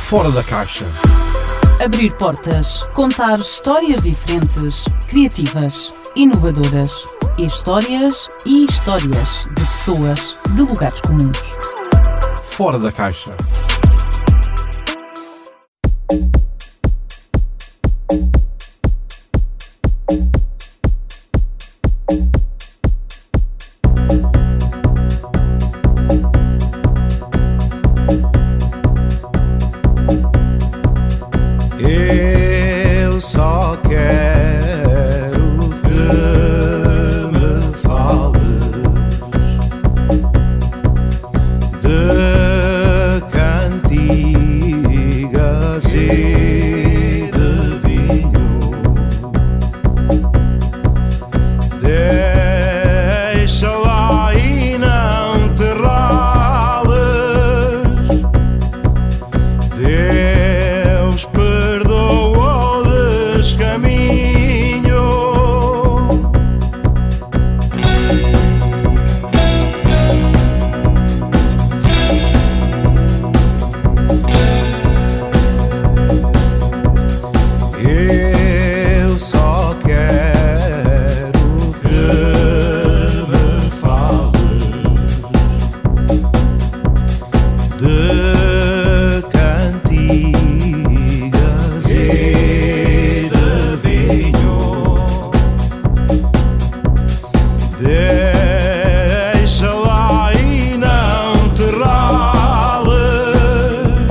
Fora da caixa. Abrir portas, contar histórias diferentes, criativas, inovadoras. Histórias e histórias de pessoas, de lugares comuns. Fora da caixa. Eu só quero que me fales de cantigas e de vinho. Deixa lá e não te rales. Deus perdoa o descaminho. Eu só quero que me fales de cantigas e de vinho. Deixa lá e não te rales.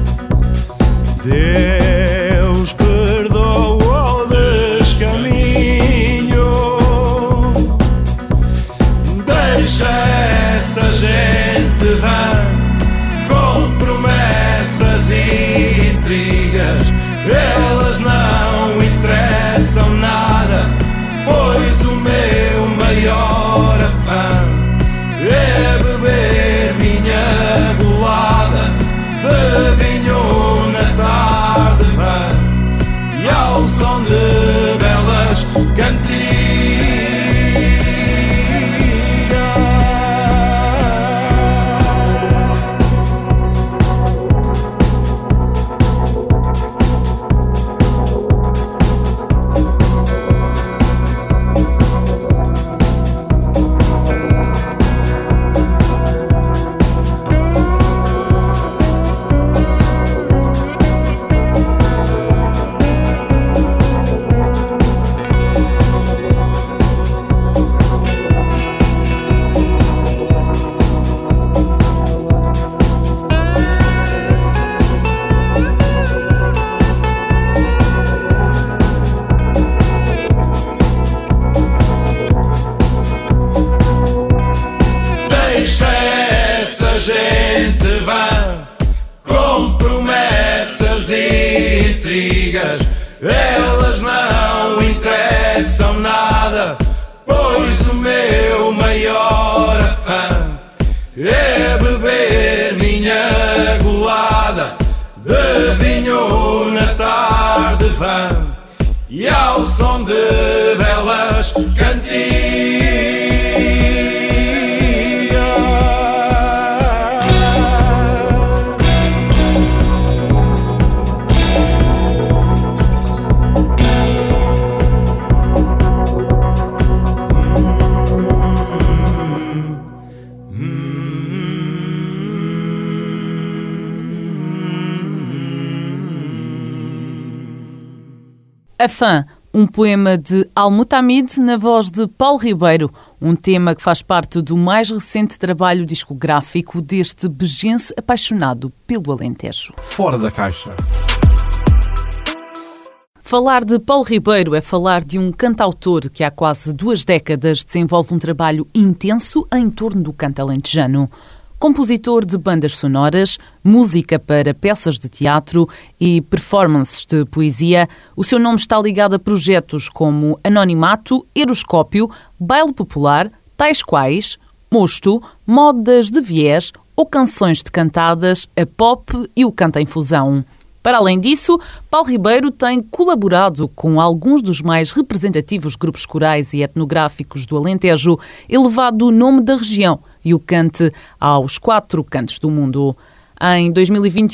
Deus perdoa o descaminho. Deixa essa gente vã com promessas e intrigas. Elas não interessam nada, pois o meu maior afã é beber minha golada de vinho na tarde vã e ao som de belas cantigas. Deixa essa gente vã com promessas e intrigas. Elas não interessam nada, pois o meu maior afã é beber minha golada de vinho na tarde vã e ao som de belas cantigas. A Fã, um poema de Al-Mutamid na voz de Paulo Ribeiro, um tema que faz parte do mais recente trabalho discográfico deste begense apaixonado pelo Alentejo. Fora da caixa. Falar de Paulo Ribeiro é falar de um cantautor que há quase 2 décadas desenvolve um trabalho intenso em torno do canto alentejano. Compositor de bandas sonoras, música para peças de teatro e performances de poesia, o seu nome está ligado a projetos como Anonimato, Eroscópio, Baile Popular, tais quais Mosto, Modas de Viés ou Canções de Cantadas, a Pop e o Canto em Fusão. Para além disso, Paulo Ribeiro tem colaborado com alguns dos mais representativos grupos corais e etnográficos do Alentejo, elevado o nome da região e o cante aos 4 cantos do mundo. Em 2021,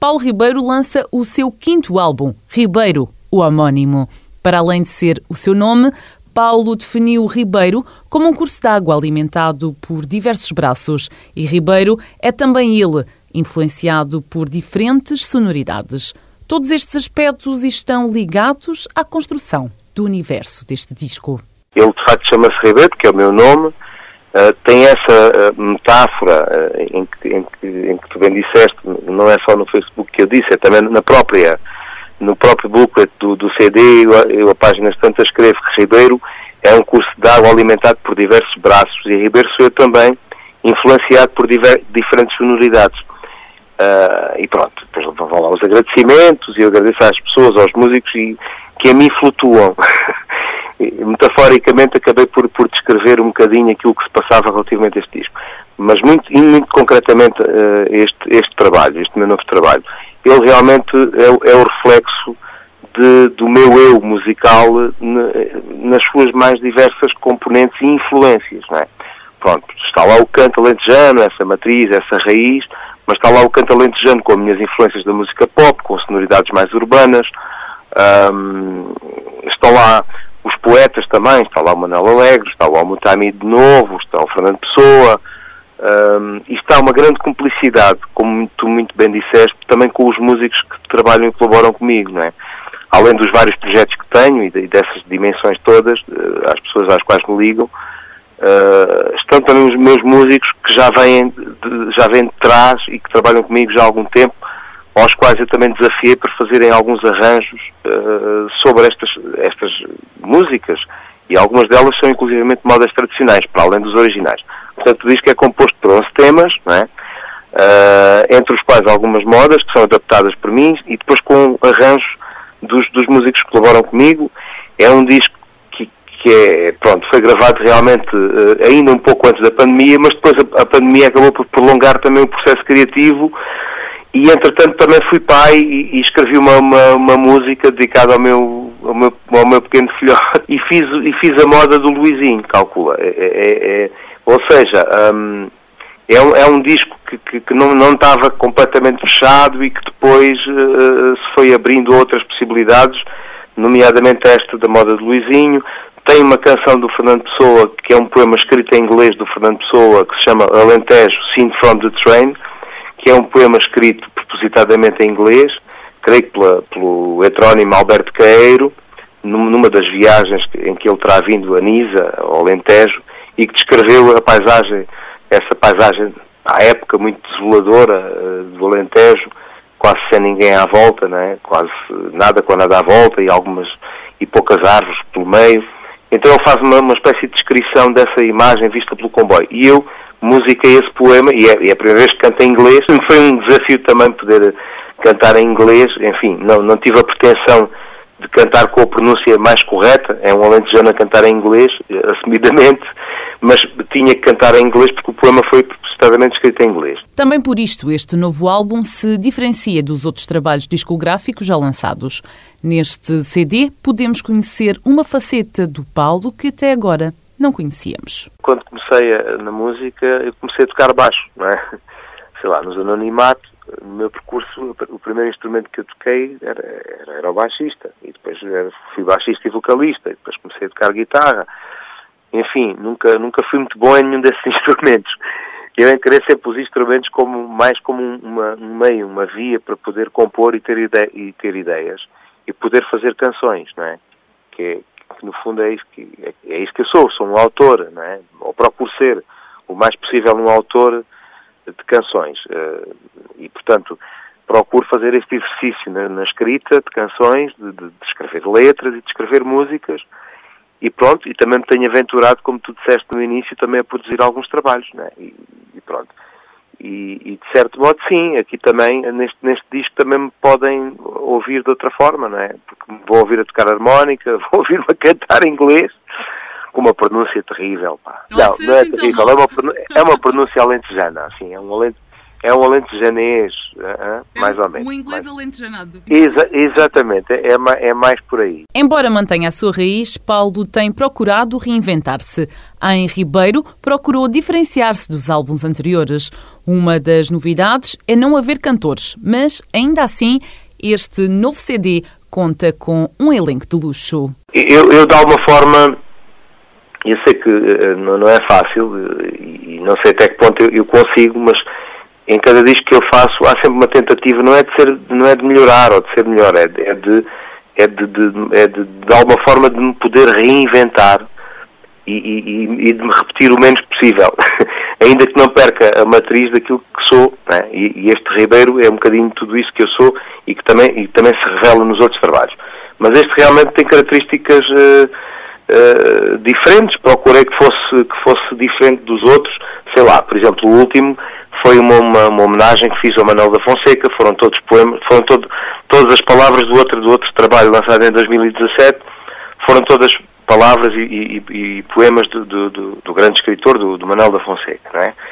Paulo Ribeiro lança o seu 5º álbum, Ribeiro, o homónimo. Para além de ser o seu nome, Paulo definiu Ribeiro como um curso de água alimentado por diversos braços. E Ribeiro é também ele, influenciado por diferentes sonoridades. Todos estes aspectos estão ligados à construção do universo deste disco. Ele, de facto, chama-se Ribeiro, que é o meu nome. Tem essa metáfora em que tu bem disseste, não é só no Facebook que eu disse, é também no próprio booklet do CD, eu a páginas tantas escrevo que Ribeiro é um curso de água alimentado por diversos braços, e Ribeiro sou eu também, influenciado por diferentes sonoridades. E pronto, depois vão lá os agradecimentos, e eu agradeço às pessoas, aos músicos, que a mim flutuam. Metaforicamente acabei por descrever um bocadinho aquilo que se passava relativamente a este disco. Mas muito concretamente este trabalho, este meu novo trabalho, ele realmente é o reflexo do meu eu musical nas suas mais diversas componentes e influências, não é? Pronto, está lá o canto alentejano, essa matriz, essa raiz, mas está lá o canto alentejano com as minhas influências da música pop, com sonoridades mais urbanas, estão lá os poetas também, está lá o Manuel Alegre, está lá o Mutami de novo, está o Fernando Pessoa, e está uma grande cumplicidade, como tu muito bem disseste, também com os músicos que trabalham e colaboram comigo, não é? Além dos vários projetos que tenho e dessas dimensões todas, às pessoas às quais me ligam, estão também os meus músicos que já vêm de trás e que trabalham comigo já há algum tempo, aos quais eu também desafiei para fazerem alguns arranjos sobre estas músicas, e algumas delas são inclusivamente modas tradicionais, para além dos originais. Portanto, o disco é composto por 11 temas, não é? Entre os quais algumas modas que são adaptadas por mim, e depois com arranjos dos músicos que colaboram comigo. É um disco que foi gravado realmente ainda um pouco antes da pandemia, mas depois a pandemia acabou por prolongar também o processo criativo, e entretanto também fui pai e escrevi uma música dedicada ao meu pequeno filhote, e fiz a moda do Luizinho, calcula. Ou seja, é um disco que não estava completamente fechado e que depois se foi abrindo outras possibilidades, nomeadamente esta da moda do Luizinho. Tem uma canção do Fernando Pessoa, que é um poema escrito em inglês do Fernando Pessoa, que se chama Alentejo, Scene from the Train, que é um poema escrito propositadamente em inglês, creio que pelo heterónimo Alberto Caeiro, numa das viagens em que ele terá vindo a Nisa, ao Alentejo, e que descreveu essa paisagem à época muito desoladora do Alentejo, quase sem ninguém à volta, não é? Quase nada com nada à volta, e poucas árvores pelo meio. Então ele faz uma espécie de descrição dessa imagem vista pelo comboio. E eu musiquei esse poema, e é a primeira vez que canto em inglês. Foi um desafio também poder cantar em inglês. Enfim, não tive a pretensão de cantar com a pronúncia mais correta. É um alentejano a cantar em inglês, assumidamente, mas tinha que cantar em inglês porque o poema foi propositadamente escrito em inglês. Também por isto, este novo álbum se diferencia dos outros trabalhos discográficos já lançados. Neste CD, podemos conhecer uma faceta do Paulo que até agora não conhecíamos. Quando comecei na música, eu comecei a tocar baixo, não é? Sei lá, nos Anonimato, no meu percurso, o primeiro instrumento que eu toquei era o baixista, e depois fui baixista e vocalista, e depois comecei a tocar guitarra. Enfim, nunca fui muito bom em nenhum desses instrumentos. Eu encarei sempre os instrumentos mais como um meio, uma via para poder compor e ter ideias, e poder fazer canções, não é? Que no fundo é isso que eu sou um autor, não é? Ou procuro ser o mais possível um autor de canções, e portanto procuro fazer este exercício na escrita de canções, de escrever letras e de escrever músicas, e pronto, e também me tenho aventurado, como tu disseste no início, também a produzir alguns trabalhos, não é? E pronto. E de certo modo, sim, aqui também, neste disco também me podem ouvir de outra forma, não é? Porque me vou ouvir a tocar harmónica, vou ouvir-me a cantar em inglês, com uma pronúncia terrível, pá. Não é terrível, é uma pronúncia alentejana, assim, é um alentejanês mais ou menos. Um inglês alentejanado. Exatamente, é mais por aí. Embora mantenha a sua raiz, Paulo tem procurado reinventar-se. Em Ribeiro, procurou diferenciar-se dos álbuns anteriores. Uma das novidades é não haver cantores, mas, ainda assim, este novo CD conta com um elenco de luxo. Eu de alguma forma, eu sei que não é fácil e não sei até que ponto eu consigo, mas em cada disco que eu faço há sempre uma tentativa, não é de melhorar ou de ser melhor, é de alguma forma de me poder reinventar e de me repetir o menos possível, ainda que não perca a matriz daquilo que sou, né? E este Ribeiro é um bocadinho tudo isso que eu sou e que também se revela nos outros trabalhos. Mas este realmente tem características diferentes, procurei que fosse diferente dos outros, sei lá, por exemplo, o último foi uma homenagem que fiz ao Manuel da Fonseca, foram todos poemas, todas as palavras do outro trabalho lançado em 2017, foram todas palavras e poemas do grande escritor, do Manuel da Fonseca, não é?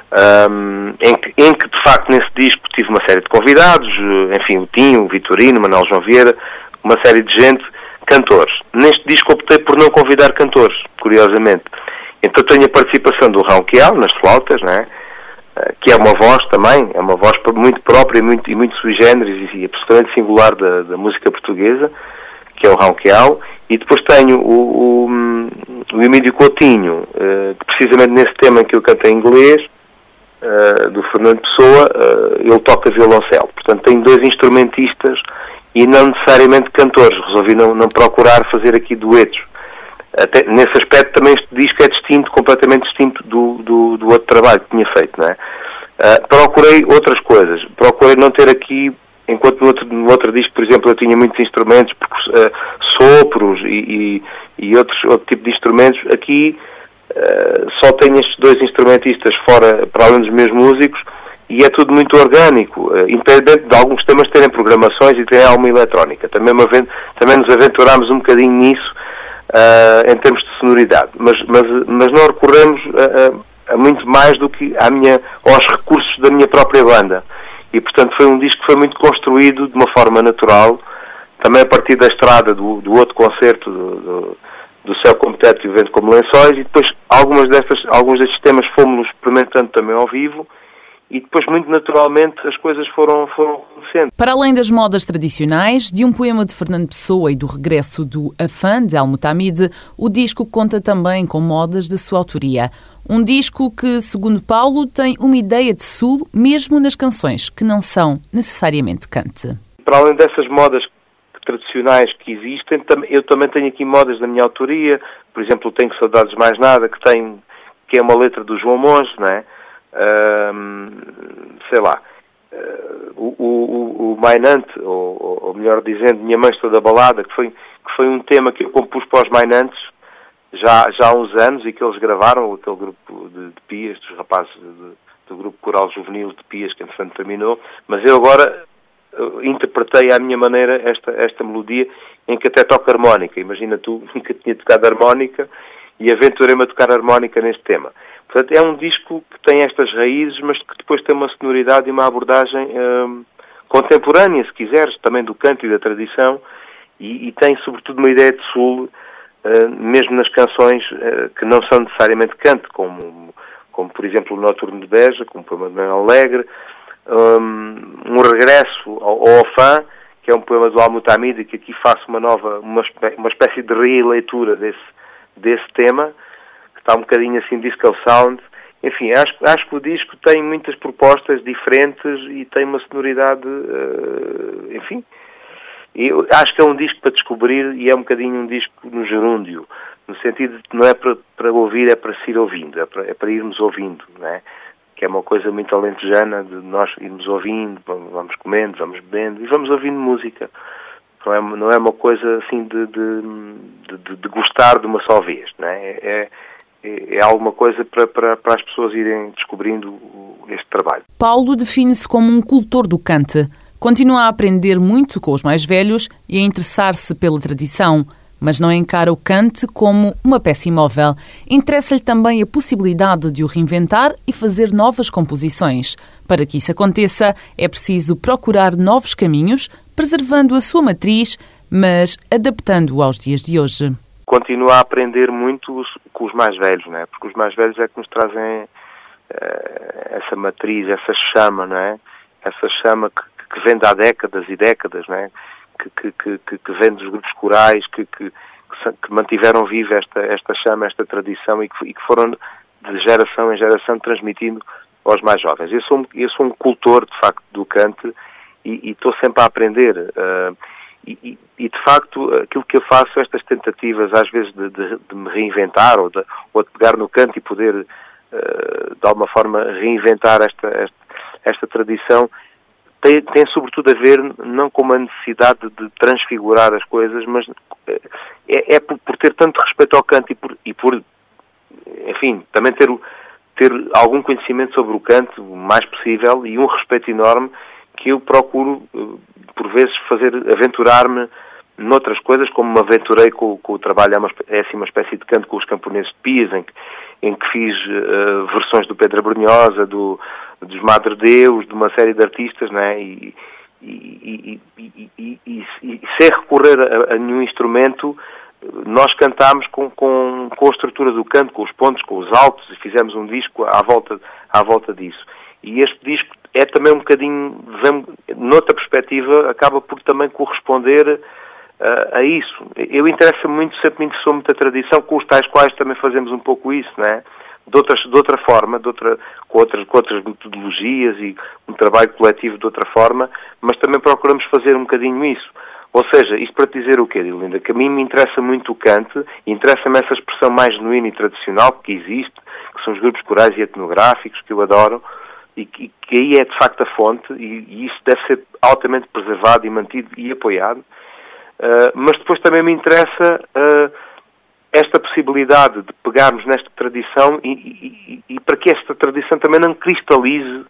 Em que de facto nesse disco tive uma série de convidados, enfim, o Tinho, o Vitorino, o Manuel João Vieira, uma série de gente, cantores. Neste disco optei por não convidar cantores, curiosamente. Então tenho a participação do Raul Quial nas flautas, não é? Que é uma voz também, é uma voz muito própria e muito sui generis e absolutamente singular da música portuguesa, que é o Raul Quial. E depois tenho o Emílio Coutinho, que precisamente nesse tema em que eu canto em inglês, do Fernando Pessoa, ele toca violoncelo. Portanto, tenho dois instrumentistas e não necessariamente cantores. Resolvi não procurar fazer aqui duetos. Até, nesse aspecto também este disco é distinto, completamente distinto do outro trabalho que tinha feito, não é? Procurei outras coisas. Procurei não ter aqui, enquanto no outro disco, por exemplo, eu tinha muitos instrumentos, sopros e outro tipo de instrumentos. Aqui só tenho estes dois instrumentistas fora, para além dos meus músicos, e é tudo muito orgânico, independente de alguns temas terem programações e terem alguma eletrónica. Também nos aventurámos um bocadinho nisso, em termos de sonoridade, mas não recorremos a muito mais do que aos recursos da minha própria banda. E, portanto, foi um disco que foi muito construído de uma forma natural, também a partir da estrada do outro concerto do Céu como Teto e o Vento como Lençóis, e depois alguns destes temas fomos experimentando também ao vivo, e depois, muito naturalmente, as coisas foram acontecendo. Para além das modas tradicionais, de um poema de Fernando Pessoa e do regresso do Afã, de Al-Mutamid, o disco conta também com modas de sua autoria. Um disco que, segundo Paulo, tem uma ideia de sul, mesmo nas canções, que não são necessariamente cante. Para além dessas modas tradicionais que existem, eu também tenho aqui modas da minha autoria. Por exemplo, Tenho Saudades Mais Nada, que é uma letra do João Monge, não é? Sei lá, o Mainante, ou melhor dizendo, Minha Mãe Estou da Balada, que foi um tema que eu compus para os Mainantes já há uns anos, e que eles gravaram, aquele grupo de Pias, dos rapazes do grupo coral juvenil de Pias, que entretanto terminou, mas eu agora interpretei à minha maneira esta melodia, em que até toco harmónica. Imagina tu, nunca tinha tocado harmónica e aventurei-me a tocar harmónica neste tema. Portanto, é um disco que tem estas raízes, mas que depois tem uma sonoridade e uma abordagem contemporânea, se quiseres, também do canto e da tradição, e tem sobretudo uma ideia de sul, mesmo nas canções que não são necessariamente canto, como por exemplo o Noturno de Beja, como o poema de Manuel Alegre, um regresso ao Afã, que é um poema do Al-Mutamid, que aqui faço uma espécie de releitura desse tema, que está um bocadinho assim disco sound. Enfim, acho que o disco tem muitas propostas diferentes e tem uma sonoridade, enfim, eu acho que é um disco para descobrir, e é um bocadinho um disco no gerúndio, no sentido de que não é para ouvir, é para se ir ouvindo, é para irmos ouvindo, não é? Que é uma coisa muito alentejana, de nós irmos ouvindo, vamos comendo, vamos bebendo e vamos ouvindo música. Não é uma coisa assim de gostar de uma só vez, não é? É alguma coisa para as pessoas irem descobrindo este trabalho. Paulo define-se como um cultor do cante. Continua a aprender muito com os mais velhos e a interessar-se pela tradição, mas não encara o cante como uma peça imóvel. Interessa-lhe também a possibilidade de o reinventar e fazer novas composições. Para que isso aconteça, é preciso procurar novos caminhos, preservando a sua matriz, mas adaptando-o aos dias de hoje. Continuo a aprender muito com os mais velhos, não é? Porque os mais velhos é que nos trazem essa matriz, essa chama, não é? Essa chama que vem de há décadas e décadas, não é? Que vem dos grupos corais, que mantiveram viva esta chama, esta tradição e que foram de geração em geração transmitindo aos mais jovens. Eu sou um cultor, de facto, do cante e estou sempre a aprender. E de facto, aquilo que eu faço, estas tentativas, às vezes, de me reinventar ou de pegar no canto e poder, de alguma forma, reinventar esta tradição, tem sobretudo a ver não com uma necessidade de transfigurar as coisas, mas é por ter tanto respeito ao canto e por enfim, também ter algum conhecimento sobre o canto, o mais possível, e um respeito enorme que eu procuro, por vezes, aventurar-me noutras coisas, como me aventurei com o trabalho, é assim uma espécie de canto com os camponeses de Pias, em que fiz versões do Pedro Brunhosa, dos Madre Deus, de uma série de artistas, não é? E sem recorrer a nenhum instrumento, nós cantámos com a estrutura do canto, com os pontos, com os altos, e fizemos um disco à volta disso. E este disco é também um bocadinho, noutra perspectiva, acaba por também corresponder a isso. Eu sempre me interessou muito a tradição, com os tais quais também fazemos um pouco isso, não é? De outra forma, com outras metodologias e um trabalho coletivo de outra forma, mas também procuramos fazer um bocadinho isso. Ou seja, isto para te dizer o quê, Linda? Que a mim me interessa muito o cante, interessa-me essa expressão mais genuína e tradicional que existe, que são os grupos corais e etnográficos, que eu adoro, e que aí é de facto a fonte, e isso deve ser altamente preservado e mantido e apoiado. Mas depois também me interessa esta possibilidade de pegarmos nesta tradição e para que esta tradição também não cristalize,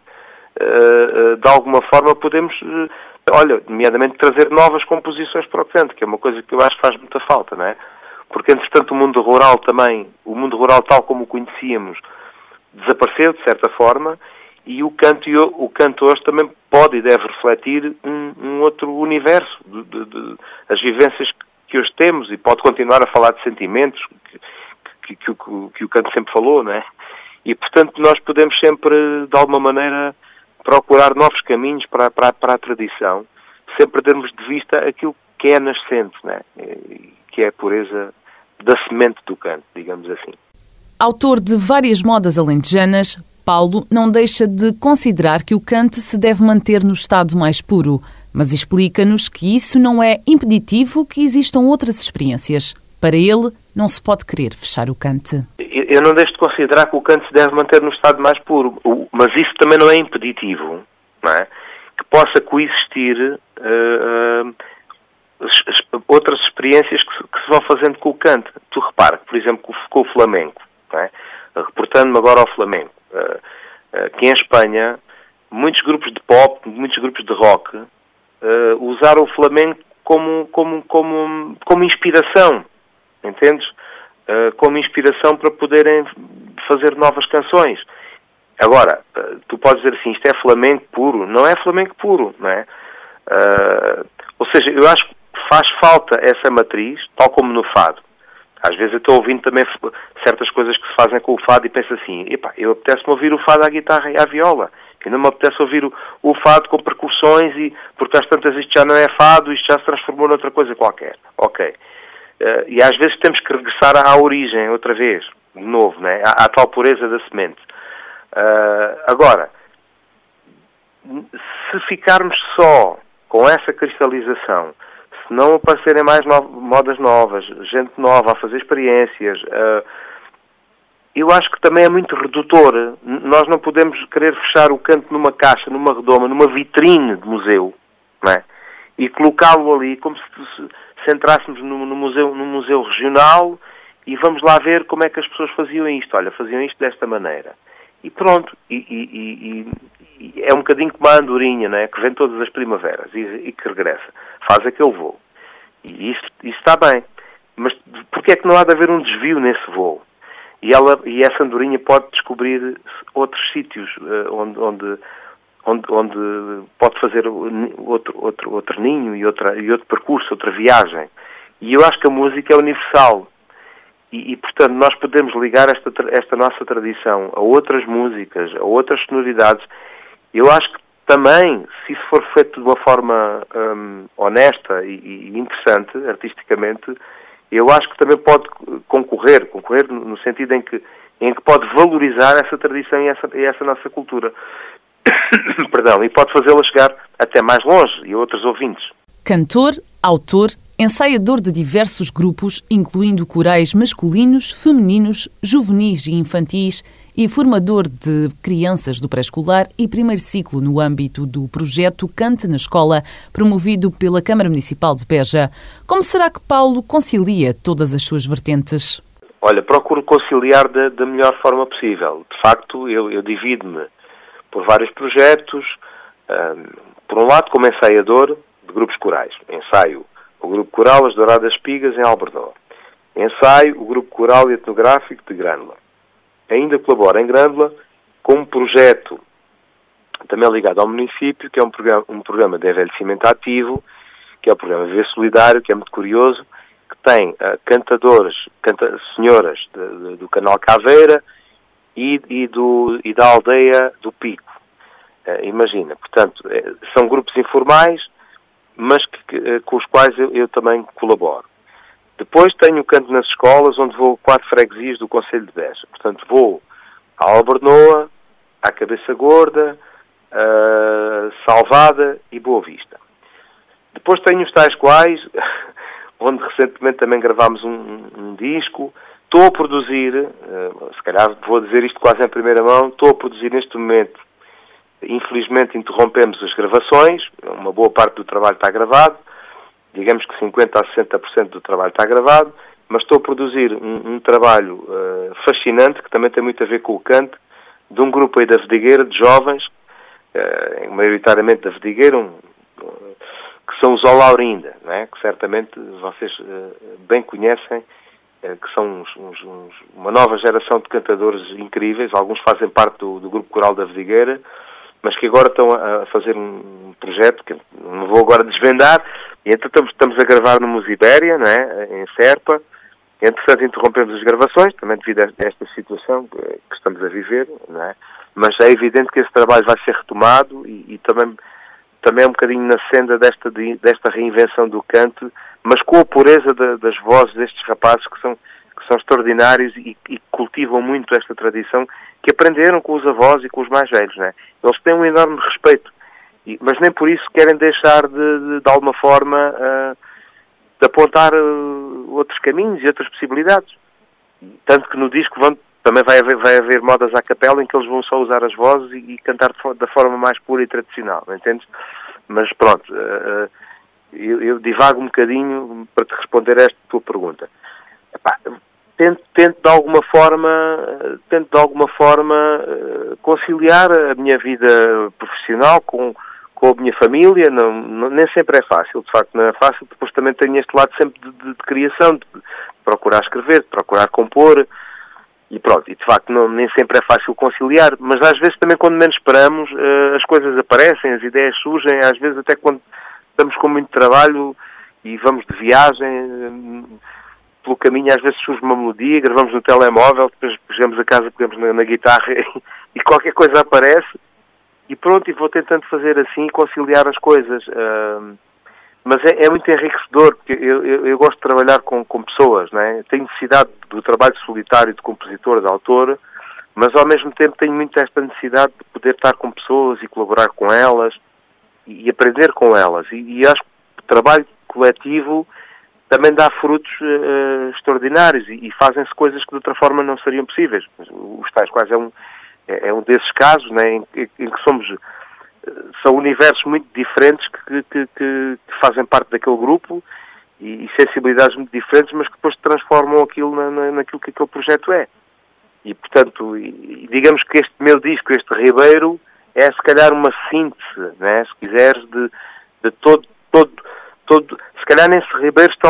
de alguma forma podemos, nomeadamente trazer novas composições para o canto, que é uma coisa que eu acho que faz muita falta, não é? Porque, entretanto, o mundo rural tal como o conhecíamos, desapareceu, de certa forma, e o canto hoje também pode e deve refletir um outro universo, as vivências que hoje temos, e pode continuar a falar de sentimentos que o canto sempre falou, não é? E, portanto, nós podemos sempre, de alguma maneira, procurar novos caminhos para a tradição, sem perdermos de vista aquilo que é nascente, não é? Que é a pureza da semente do canto, digamos assim. Autor de várias modas alentejanas, Paulo não deixa de considerar que o cante se deve manter no estado mais puro, mas explica-nos que isso não é impeditivo que existam outras experiências. Para ele, não se pode querer fechar o cante. Eu não deixo de considerar que o canto se deve manter no estado mais puro, mas isso também não é impeditivo, não é? Que possa coexistir outras experiências que se vão fazendo com o canto. Tu repara, por exemplo, com o flamenco, não é? Reportando-me agora ao flamenco, que em Espanha, muitos grupos de pop, muitos grupos de rock, usaram o flamenco como inspiração, entendes? Como inspiração para poderem fazer novas canções. Agora, tu podes dizer assim, isto é flamenco puro. Não é flamenco puro, não é? Ou seja, eu acho que faz falta essa matriz, tal como no fado. Às vezes eu estou ouvindo também certas coisas que se fazem com o fado e penso assim, eu apetece-me ouvir o fado à guitarra e à viola. E não me apetece ouvir o fado com percussões, porque às tantas isto já não é fado, isto já se transformou noutra coisa qualquer. Ok. E às vezes temos que regressar à origem outra vez, de novo, né? À tal pureza da semente. Agora, se ficarmos só com essa cristalização, se não aparecerem mais modas novas, gente nova a fazer experiências, eu acho que também é muito redutor. Nós não podemos querer fechar o canto numa caixa, numa redoma, numa vitrine de museu, não é? E colocá-lo ali como se entrássemos num museu regional e vamos lá ver como é que as pessoas faziam isto. Olha, faziam isto desta maneira. E pronto. E é um bocadinho como a andorinha, não é? Que vem todas as primaveras e que regressa. Faz aquele voo. E isso está bem. Mas porquê é que não há de haver um desvio nesse voo? E essa andorinha pode descobrir outros sítios onde pode fazer outro ninho e outro percurso, outra viagem. E eu acho que a música é universal. E portanto, nós podemos ligar esta nossa tradição a outras músicas, a outras sonoridades. Eu acho que também, se isso for feito de uma forma honesta e interessante, artisticamente, eu acho que também pode concorrer no sentido em que pode valorizar essa tradição e essa nossa cultura. Perdão, e pode fazê-la chegar até mais longe e a outros ouvintes. Cantor, autor, ensaiador de diversos grupos, incluindo corais masculinos, femininos, juvenis e infantis, e formador de crianças do pré-escolar e primeiro ciclo no âmbito do projeto Cante na Escola, promovido pela Câmara Municipal de Beja. Como será que Paulo concilia todas as suas vertentes? Olha, procuro conciliar da melhor forma possível. De facto, eu divido-me por vários projetos. Por um lado, como ensaiador de grupos corais. Ensaio o Grupo Coral As Douradas Espigas, em Albornoz. Ensaio o Grupo Coral e Etnográfico de Grândola. Ainda colaboro em Grândola com um projeto também ligado ao município, que é um programa de envelhecimento ativo, que é o programa Viver Solidário, que é muito curioso, que tem senhoras do Canal Caveira e da aldeia do Pico. Imagina, portanto, são grupos informais, mas com os quais eu também colaboro. Depois tenho o Canto nas Escolas, onde vou 4 freguesias do Concelho de Beja. Portanto, vou à Albornoa, à Cabeça Gorda, Salvada e Boa Vista. Depois tenho os tais quais, onde recentemente também gravámos um disco. Estou a produzir, se calhar vou dizer isto quase em primeira mão, estou a produzir neste momento. Infelizmente interrompemos as gravações, uma boa parte do trabalho está gravado, digamos que 50% a 60% do trabalho está gravado, mas estou a produzir um trabalho fascinante, que também tem muito a ver com o canto, de um grupo aí da Vedigueira, de jovens, maioritariamente da Vedigueira, que são os Olaurinda, não é? Que certamente vocês bem conhecem, que são uma nova geração de cantadores incríveis. Alguns fazem parte do Grupo Coral da Vedigueira, mas que agora estão a fazer um projeto que não vou agora desvendar, e então estamos a gravar no Musibéria, não é? Em Serpa. Entretanto, interrompemos as gravações, também devido a esta situação que estamos a viver, não é? Mas é evidente que esse trabalho vai ser retomado e também é um bocadinho na senda desta reinvenção do canto, mas com a pureza das vozes destes rapazes que são extraordinários e cultivam muito esta tradição, que aprenderam com os avós e com os mais velhos, não é? Eles têm um enorme respeito, mas nem por isso querem deixar de alguma forma de apontar outros caminhos e outras possibilidades. Tanto que no disco também vai haver modas à capela em que eles vão só usar as vozes e cantar da forma mais pura e tradicional, entendes? Mas pronto, eu divago um bocadinho para te responder a esta tua pergunta. Epá, tento de alguma forma conciliar a minha vida profissional com a minha família. Nem sempre é fácil, de facto não é fácil. Depois também tenho este lado sempre de criação, de procurar escrever, de procurar compor, e pronto, e de facto nem sempre é fácil conciliar, mas às vezes também quando menos esperamos as coisas aparecem, as ideias surgem, às vezes até quando estamos com muito trabalho e vamos de viagem, pelo caminho às vezes surge uma melodia, gravamos no telemóvel, depois chegamos a casa, pegamos na guitarra e qualquer coisa aparece, e pronto, e vou tentando fazer assim, conciliar as coisas. Mas é muito enriquecedor, porque eu gosto de trabalhar com pessoas, não é? Tenho necessidade do trabalho solitário de compositor, de autor, mas ao mesmo tempo tenho muito esta necessidade de poder estar com pessoas e colaborar com elas e aprender com elas. E acho que o trabalho coletivo também dá frutos extraordinários e fazem-se coisas que de outra forma não seriam possíveis. Os tais quais é um desses casos, né, em que são universos muito diferentes que fazem parte daquele grupo e sensibilidades muito diferentes, mas que depois transformam aquilo naquilo que aquele projeto é. E, portanto, digamos que este meu disco, este Ribeiro, é se calhar uma síntese, né, se quiseres, de todo. Se calhar nesse Ribeiro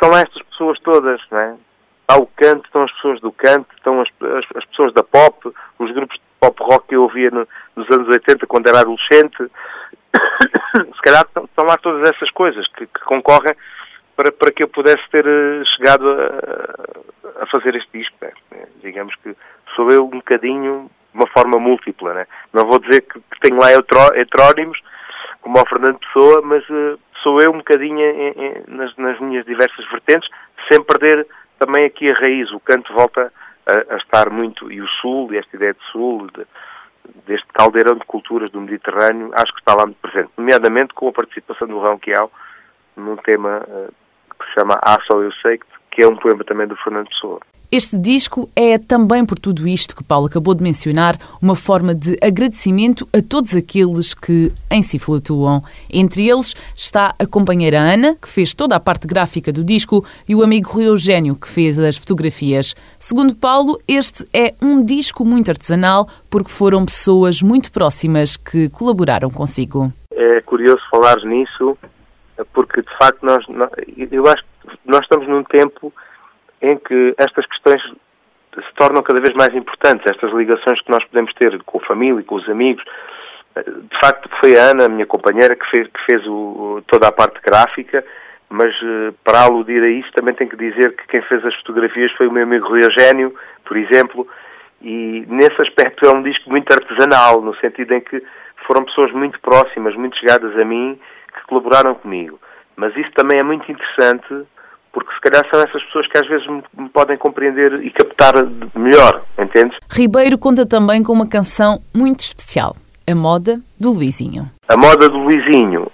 estão lá estas pessoas todas, não é? Há o canto, estão as pessoas do canto, estão as pessoas da pop, os grupos de pop rock que eu ouvia nos anos 80 quando era adolescente. Se calhar estão lá todas essas coisas que concorrem para que eu pudesse ter chegado a fazer este disco. Né? Digamos que sou eu um bocadinho de uma forma múltipla. Né? Não vou dizer que tenho lá heterónimos, como o Fernando Pessoa, mas sou eu um bocadinho nas minhas diversas vertentes, sem perder também aqui a raiz. O canto volta a estar muito, e o Sul, e esta ideia de Sul, deste caldeirão de culturas do Mediterrâneo, acho que está lá muito presente, nomeadamente com a participação do Rão Quiao num tema que se chama Ah, Só Eu Sei, que é um poema também do Fernando Pessoa. Este disco é também, por tudo isto que Paulo acabou de mencionar, uma forma de agradecimento a todos aqueles que em si flutuam. Entre eles está a companheira Ana, que fez toda a parte gráfica do disco, e o amigo Rui Eugénio, que fez as fotografias. Segundo Paulo, este é um disco muito artesanal, porque foram pessoas muito próximas que colaboraram consigo. É curioso falares nisso, porque de facto eu acho que nós estamos num tempo em que estas questões se tornam cada vez mais importantes, estas ligações que nós podemos ter com a família, com os amigos. De facto foi a Ana, a minha companheira, que fez toda a parte gráfica, mas para aludir a isso também tenho que dizer que quem fez as fotografias foi o meu amigo Rui Eugénio, por exemplo, e nesse aspecto é um disco muito artesanal, no sentido em que foram pessoas muito próximas, muito chegadas a mim, que colaboraram comigo. Mas isso também é muito interessante, porque se calhar são essas pessoas que às vezes me podem compreender e captar melhor, entendes? Ribeiro conta também com uma canção muito especial, A Moda do Luizinho. A Moda do Luizinho,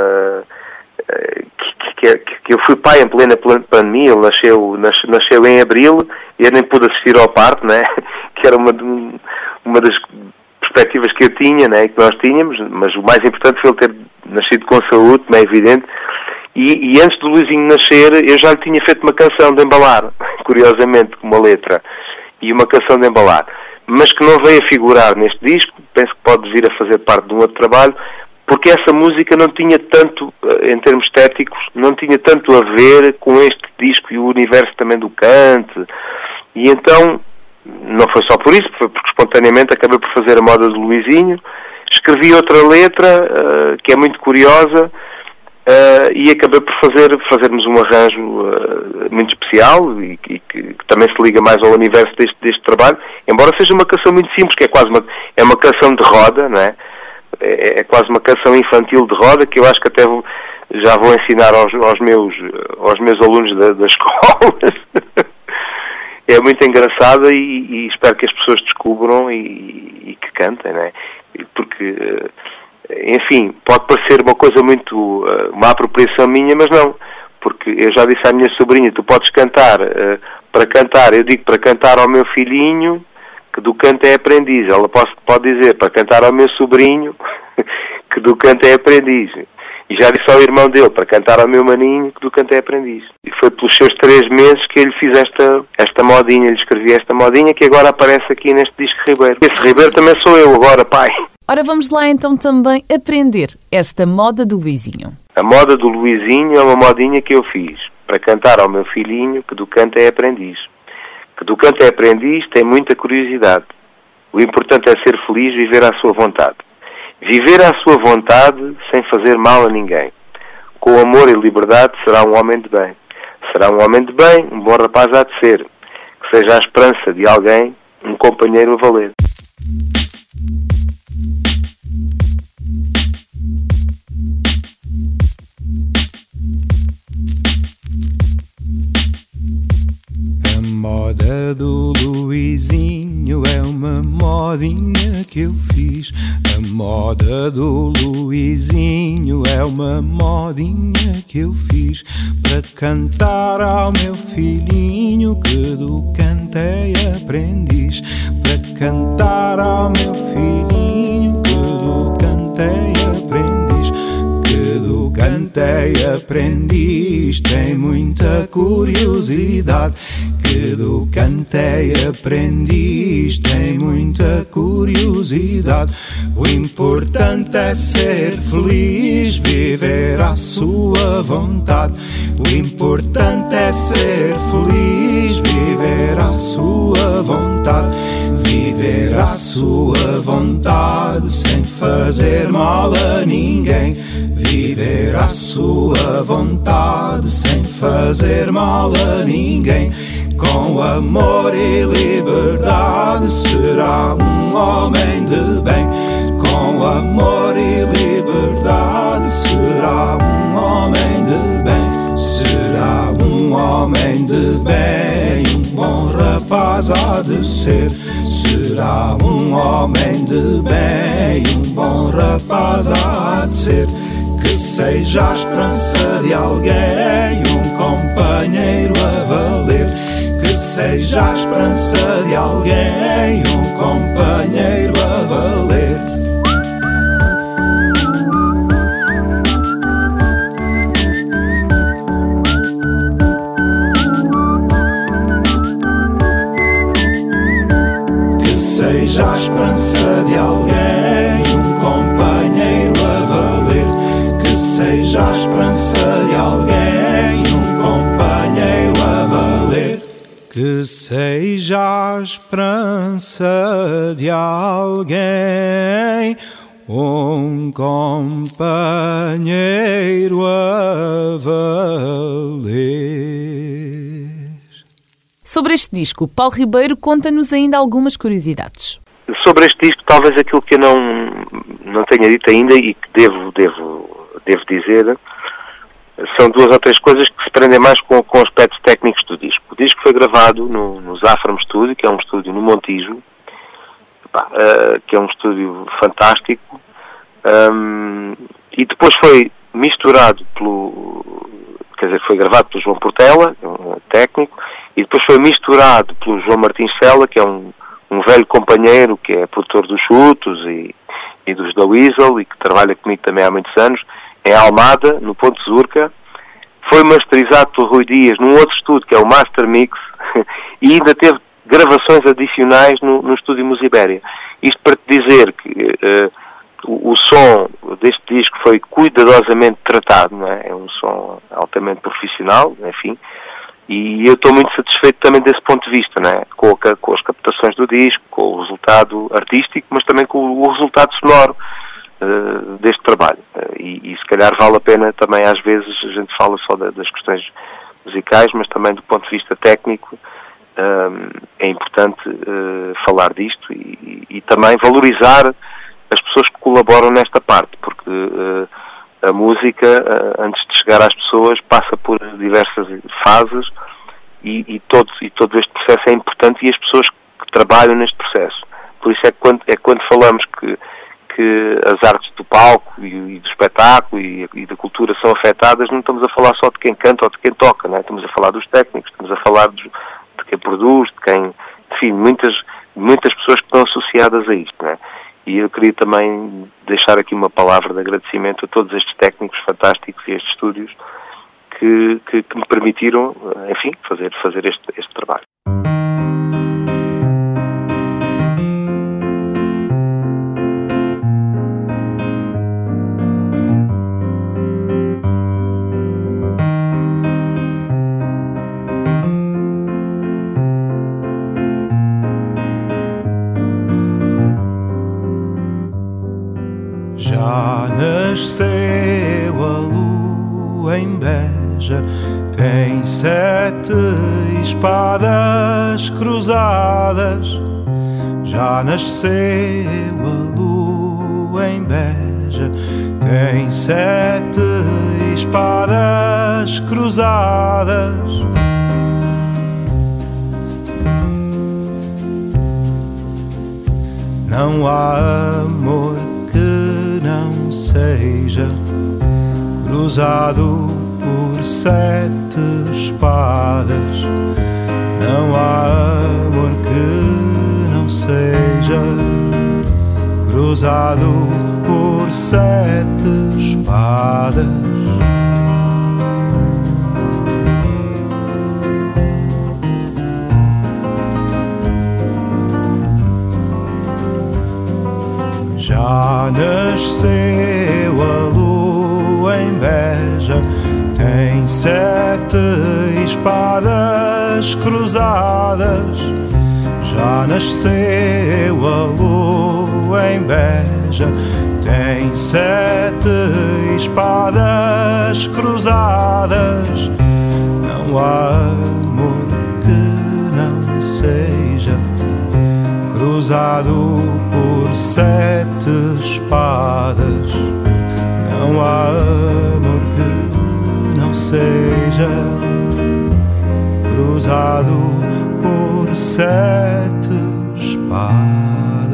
que eu fui pai em plena pandemia, ele nasceu em abril e eu nem pude assistir ao parto, né? Que era uma das perspectivas que eu tinha, né? Que nós tínhamos, mas o mais importante foi ele ter nascido com saúde, como é evidente. E antes do Luizinho nascer, eu já lhe tinha feito uma canção de embalar, curiosamente, com uma letra, e uma canção de embalar, mas que não veio a figurar neste disco, penso que pode vir a fazer parte de um outro trabalho, porque essa música não tinha tanto, em termos estéticos, não tinha tanto a ver com este disco e o universo também do canto, e então, não foi só por isso, foi porque espontaneamente acabei por fazer A Moda do Luizinho, escrevi outra letra, que é muito curiosa, e acabei por fazermos um arranjo muito especial e que também se liga mais ao universo deste trabalho, embora seja uma canção muito simples, que é quase uma canção de roda, não é? É quase uma canção infantil de roda, que eu acho que até já vou ensinar aos meus alunos da escola. É muito engraçada e espero que as pessoas descubram e que cantem, não é? Porque enfim, pode parecer uma coisa muito, uma apropriação minha, mas não, porque eu já disse à minha sobrinha, tu podes cantar, para cantar, eu digo para cantar ao meu filhinho, que do canto é aprendiz, ela pode dizer para cantar ao meu sobrinho, que do canto é aprendiz, e já disse ao irmão dele, para cantar ao meu maninho, que do canto é aprendiz. E foi pelos seus 3 meses que eu lhe fiz esta modinha, lhe escrevi esta modinha, que agora aparece aqui neste disco Ribeiro. Esse Ribeiro também sou eu agora, pai. Ora, vamos lá então também aprender esta Moda do Luizinho. A Moda do Luizinho é uma modinha que eu fiz para cantar ao meu filhinho, que do canto é aprendiz. Que do canto é aprendiz tem muita curiosidade. O importante é ser feliz, viver à sua vontade. Viver à sua vontade sem fazer mal a ninguém. Com amor e liberdade será um homem de bem. Será um homem de bem, um bom rapaz há de ser. Que seja a esperança de alguém, um companheiro a valer. A moda do Luizinho é uma modinha que eu fiz. A moda do Luizinho é uma modinha que eu fiz para cantar ao meu filhinho, que do canto é aprendiz. Para cantar ao meu filhinho, que do canto é aprendiz. Que do canto é aprendiz, tem muita curiosidade. Que do canto é aprendiz, tem muita curiosidade. O importante é ser feliz, viver viver à sua vontade. O importante é ser feliz, viver à sua vontade, viver à sua vontade, sem fazer mal a ninguém. Viver à sua vontade, sem fazer mal a ninguém. Com amor e liberdade será um homem de bem. Com amor e liberdade será um homem de bem. Será um homem de bem, um bom rapaz há de ser. Será um homem de bem, um bom rapaz há de ser. Que seja a esperança de alguém, um companheiro a valer. Que seja a esperança de alguém, um companheiro a valer. Que seja a esperança de alguém, um companheiro a valer. Que seja a esperança de alguém, um companheiro a valer. Que seja a esperança de alguém, um companheiro a valer. Sobre este disco, Paulo Ribeiro conta-nos ainda algumas curiosidades. Sobre este disco, talvez aquilo que eu não tenha dito ainda e que devo dizer, são 2 ou 3 coisas que se prendem mais com aspectos técnicos do disco. O disco foi gravado no Zafram Studio, que é um estúdio no Montijo, que é um estúdio fantástico, e depois foi misturado foi gravado pelo João Portela, um técnico, e depois foi misturado pelo João Martins Sela, que é um velho companheiro, que é produtor dos Chutos e dos da Weasel, e que trabalha comigo também há muitos anos, em Almada, no Ponte Zurca. Foi masterizado pelo Rui Dias num outro estúdio, que é o Master Mix, e ainda teve gravações adicionais no estúdio Musibéria. Isto para te dizer que o som deste disco foi cuidadosamente tratado, não é? É um som altamente profissional, enfim, e eu estou muito satisfeito também desse ponto de vista, não é? Com as captações do disco, com o resultado artístico, mas também com o resultado sonoro deste trabalho. E se calhar vale a pena também, às vezes, a gente fala só das questões musicais, mas também do ponto de vista técnico é importante falar disto e também valorizar as pessoas que colaboram nesta parte, porque a música, antes de chegar às pessoas, passa por diversas fases e todo este processo é importante, e as pessoas que trabalham neste processo. Por isso é quando falamos que as artes do palco e do espetáculo e da cultura são afetadas, não estamos a falar só de quem canta ou de quem toca, não é? Estamos a falar dos técnicos, estamos a falar de quem produz, de quem, enfim, muitas pessoas que estão associadas a isto, não é? E eu queria também deixar aqui uma palavra de agradecimento a todos estes técnicos fantásticos e estes estúdios que me permitiram, enfim, fazer este trabalho. Já nasceu a lua em Beja, tem 7 espadas cruzadas. Já nasceu a lua em Beja, tem 7 espadas cruzadas. Não há amor que não seja cruzado por 7 espadas. Não há amor que não seja cruzado por 7 espadas. Já nasceu a lua em cruzadas. Já nasceu a lua em Beja, tem 7 espadas cruzadas. Não há amor que não seja cruzado por 7 espadas. Não há amor que não seja cruzado por 7 espadas.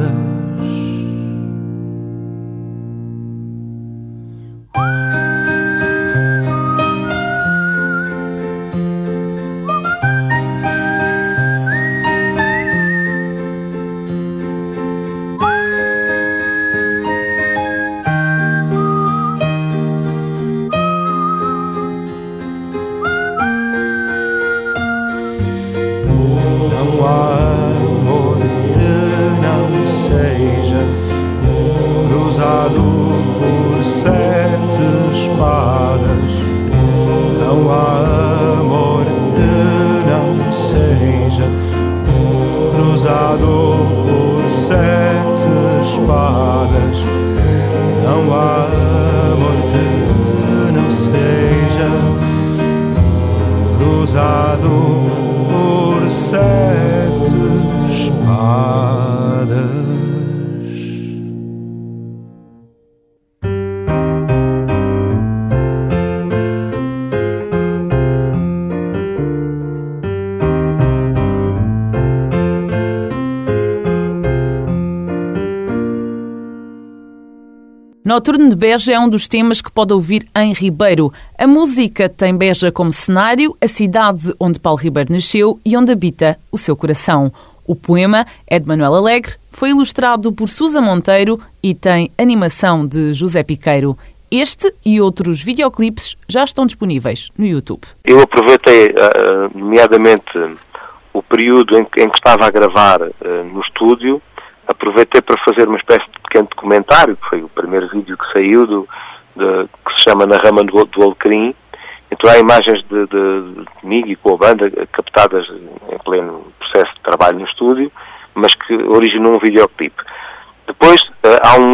Noturno de Beja é um dos temas que pode ouvir em Ribeiro. A música tem Beja como cenário, a cidade onde Paulo Ribeiro nasceu e onde habita o seu coração. O poema é de Manuel Alegre, foi ilustrado por Susa Monteiro e tem animação de José Piqueiro. Este e outros videoclipes já estão disponíveis no YouTube. Eu aproveitei, nomeadamente, o período em que estava a gravar no estúdio. Aproveitei para fazer uma espécie de pequeno documentário, que foi o primeiro vídeo que saiu, que se chama Na Rama do Alecrim. Então há imagens de comigo e com a banda captadas em pleno processo de trabalho no estúdio, mas que originou um videoclipe. Depois há um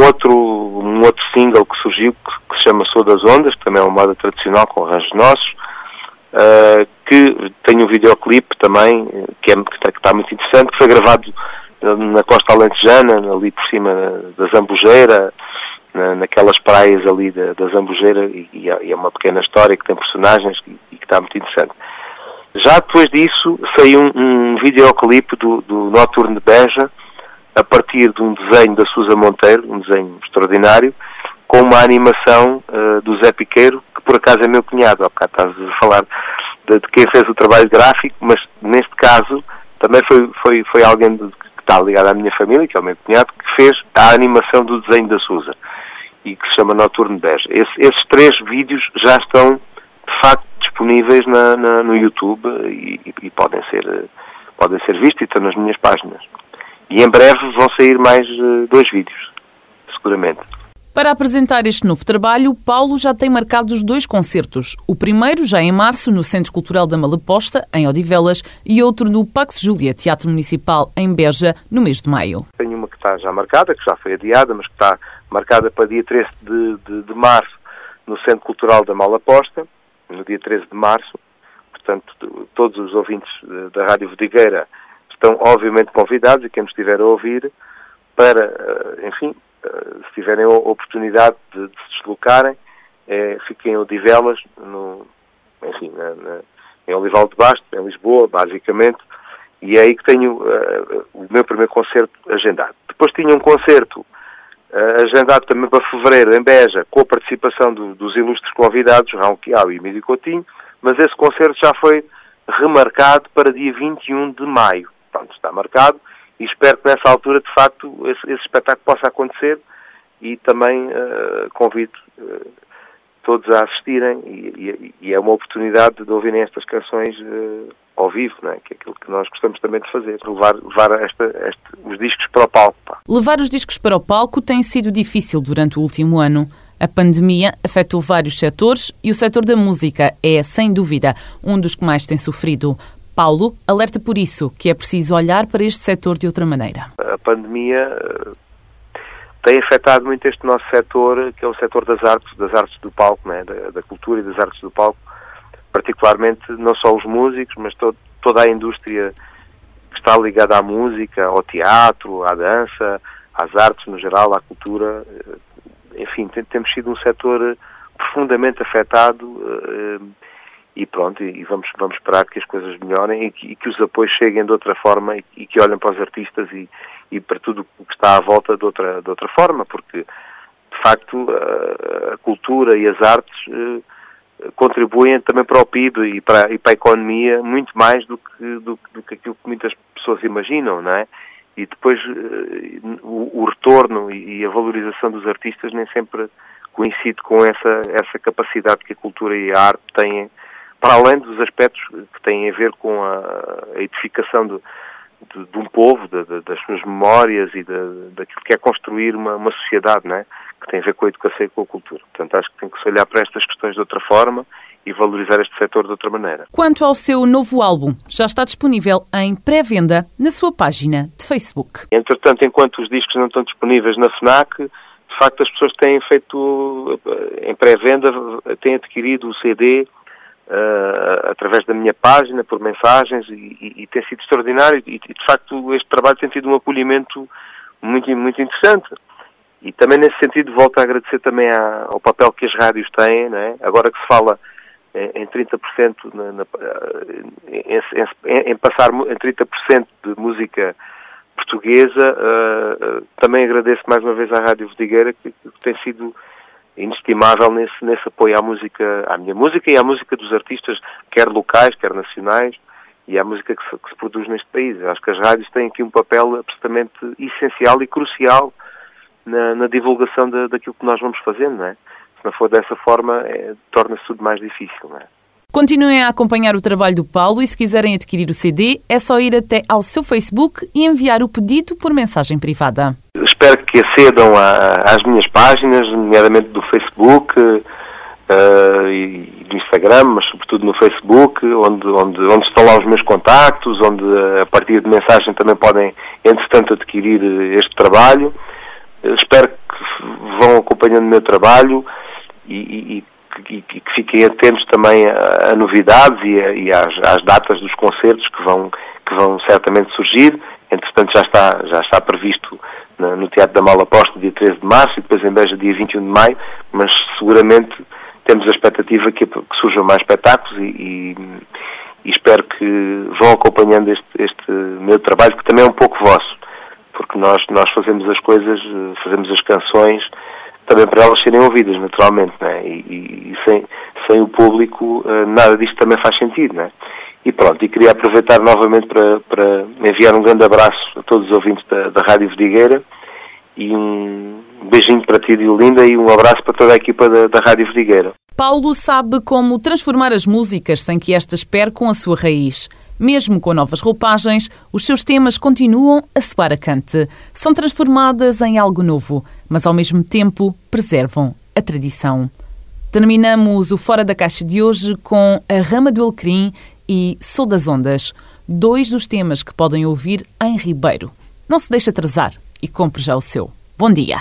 outro single que surgiu, que se chama Sou das Ondas, que também é uma moda tradicional com arranjos nossos, que tem um videoclipe também, que está muito interessante, que foi gravado na costa alentejana, ali por cima da Zambujeira, naquelas praias ali da Zambujeira, e é uma pequena história que tem personagens e que está muito interessante. Já depois disso saiu um videoclipe do Noturno de Beja, a partir de um desenho da Susa Monteiro, um desenho extraordinário, com uma animação do Zé Piqueiro, que por acaso é meu cunhado. Há bocado estás a falar de quem fez o trabalho gráfico, mas neste caso também foi alguém que está ligado à minha família, que é o meu cunhado, que fez a animação do desenho da Susa e que se chama Noturno de Beja. Esses 3 vídeos já estão de facto disponíveis no YouTube e podem ser vistos e estão nas minhas páginas. E em breve vão sair mais 2 vídeos, seguramente. Para apresentar este novo trabalho, Paulo já tem marcados 2 concertos. O primeiro já em março no Centro Cultural da Malaposta, em Odivelas, e outro no Pax Júlia, Teatro Municipal, em Beja, no mês de maio. Tenho uma que está já marcada, que já foi adiada, mas que está marcada para dia 13 de março no Centro Cultural da Malaposta, no dia 13 de março. Portanto, todos os ouvintes da Rádio Vidigueira estão obviamente convidados, e quem nos estiver a ouvir, para, enfim, se tiverem a oportunidade de se deslocarem, fiquem em Odivelas, em Olival de Basto, em Lisboa, basicamente, e é aí que tenho o meu primeiro concerto agendado. Depois tinha um concerto agendado também para fevereiro, em Beja, com a participação dos ilustres convidados, Raul Quiau e Emílio Coutinho, mas esse concerto já foi remarcado para dia 21 de maio. Pronto, está marcado. E espero que nessa altura, de facto, esse espetáculo possa acontecer, e também convido todos a assistirem, e é uma oportunidade de ouvirem estas canções ao vivo, não é? Que é aquilo que nós gostamos também de fazer, levar os discos para o palco. Pá. Levar os discos para o palco tem sido difícil durante o último ano. A pandemia afetou vários setores e o setor da música é, sem dúvida, um dos que mais tem sofrido. Paulo alerta por isso que é preciso olhar para este setor de outra maneira. A pandemia tem afetado muito este nosso setor, que é o setor das artes do palco, né? da cultura e das artes do palco, particularmente não só os músicos, mas toda a indústria que está ligada à música, ao teatro, à dança, às artes no geral, à cultura. Enfim, temos sido um setor profundamente afetado e pronto, e vamos esperar que as coisas melhorem e que os apoios cheguem de outra forma e que olhem para os artistas e para tudo o que está à volta de outra forma, porque de facto a cultura e as artes contribuem também para o PIB e para a economia muito mais do que aquilo que muitas pessoas imaginam, não é? E depois o retorno e a valorização dos artistas nem sempre coincide com essa capacidade que a cultura e a arte têm, para além dos aspectos que têm a ver com a edificação de um povo, das suas memórias e daquilo que é construir uma sociedade, não é? Que tem a ver com a educação e com a cultura. Portanto, acho que tem que se olhar para estas questões de outra forma e valorizar este setor de outra maneira. Quanto ao seu novo álbum, já está disponível em pré-venda na sua página de Facebook. Entretanto, enquanto os discos não estão disponíveis na FNAC, de facto as pessoas têm feito em pré-venda, têm adquirido o CD através da minha página, por mensagens, e tem sido extraordinário e de facto este trabalho tem tido um acolhimento muito, muito interessante. E também nesse sentido volto a agradecer também ao papel que as rádios têm, não é? Agora que se fala em 30% em passar em 30% de música portuguesa, também agradeço mais uma vez à Rádio Vidigueira que tem sido inestimável nesse apoio à minha música e à música dos artistas, quer locais, quer nacionais, e à música que se produz neste país. Eu acho que as rádios têm aqui um papel absolutamente essencial e crucial na divulgação daquilo que nós vamos fazendo, não é? Se não for dessa forma, torna-se tudo mais difícil, não é? Continuem a acompanhar o trabalho do Paulo e se quiserem adquirir o CD, é só ir até ao seu Facebook e enviar o pedido por mensagem privada. Espero que acedam às minhas páginas, nomeadamente do Facebook e do Instagram, mas sobretudo no Facebook, onde estão lá os meus contactos, onde a partir de mensagem também podem, entretanto, adquirir este trabalho. Espero que vão acompanhando o meu trabalho e que fiquem atentos também a novidades e às datas dos concertos que vão certamente surgir. Entretanto, já está previsto no Teatro da Malaposta, dia 13 de março, e depois em Beja, dia 21 de maio, mas seguramente temos a expectativa que surjam mais espetáculos e espero que vão acompanhando este meu trabalho, que também é um pouco vosso, porque nós fazemos as coisas, fazemos as canções, também para elas serem ouvidas, naturalmente, não é? E sem o público, nada disto também faz sentido, não é? E pronto, e queria aproveitar novamente para enviar um grande abraço a todos os ouvintes da Rádio Vidigueira e um beijinho para ti, Diolinda, e um abraço para toda a equipa da Rádio Vidigueira. Paulo sabe como transformar as músicas sem que estas percam a sua raiz. Mesmo com novas roupagens, os seus temas continuam a soar a cante. São transformadas em algo novo, mas ao mesmo tempo preservam a tradição. Terminamos o Fora da Caixa de hoje com A Rama do Alecrim e Sou das Ondas, 2 dos temas que podem ouvir em Ribeiro. Não se deixe atrasar e compre já o seu. Bom dia!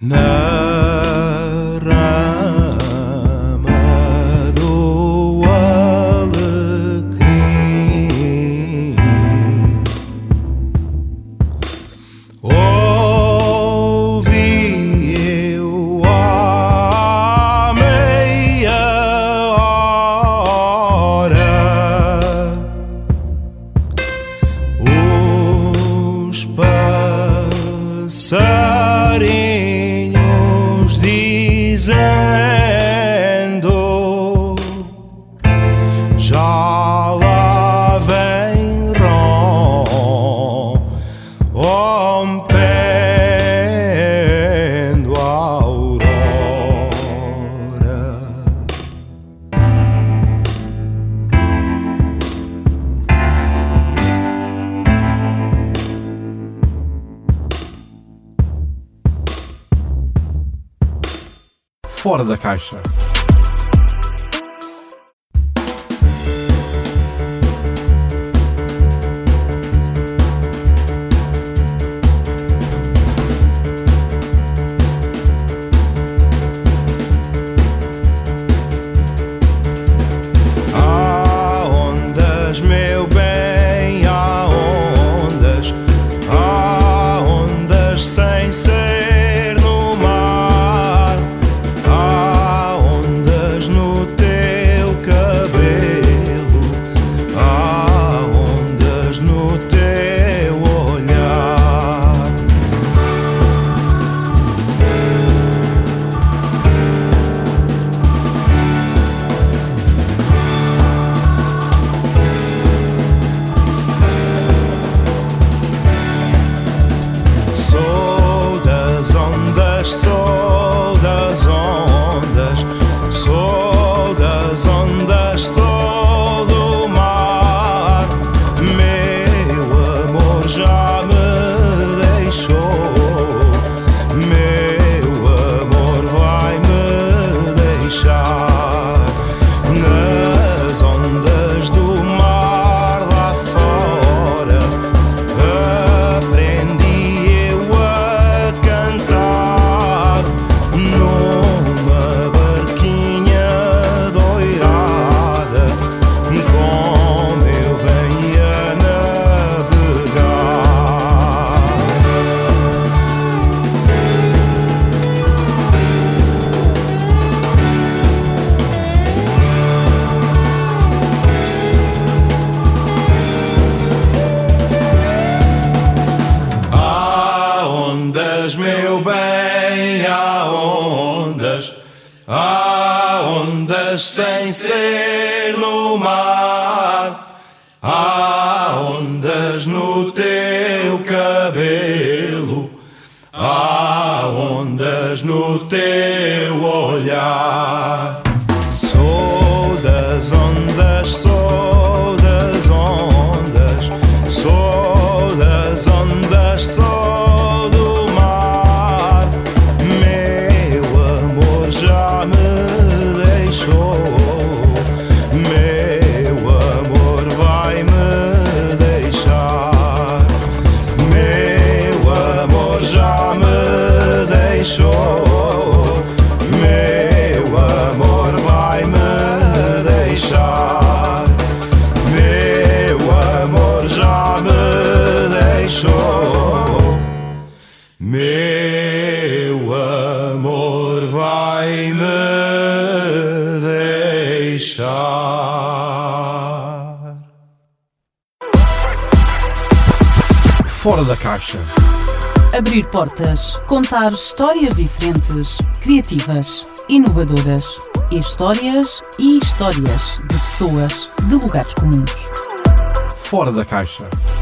Na rama do alecrim ouvi eu à meia hora os passarinhos dizendo já lá vem rompendo a aurora. Fora da caixa. Há ondas, meu bem, há ondas sem ser no mar, há ondas no teu cabelo, há ondas no teu olhar. Sou das ondas, sou das ondas, sou das ondas, sou do mar. Meu amor já me deixou, meu amor vai me deixar. Nas ondas do mar lá fora aprendi eu a cantar numa barquinha doirada, com meu bem a navegar. Há ondas, meu bem, há ondas sem ser no mar, há ondas no teu cabelo, há ondas no teu olhar. Sou das ondas, sou das ondas, sou das ondas, sou do mar. Meu amor já me deixou, meu amor vai me deixar. Meu amor já me deixou, meu amor vai me deixar. Meu amor já me deixou, meu amor vai me deixar. Fora da caixa. Abrir portas, contar histórias diferentes, criativas, inovadoras. Histórias e histórias de pessoas de lugares comuns. Fora da caixa.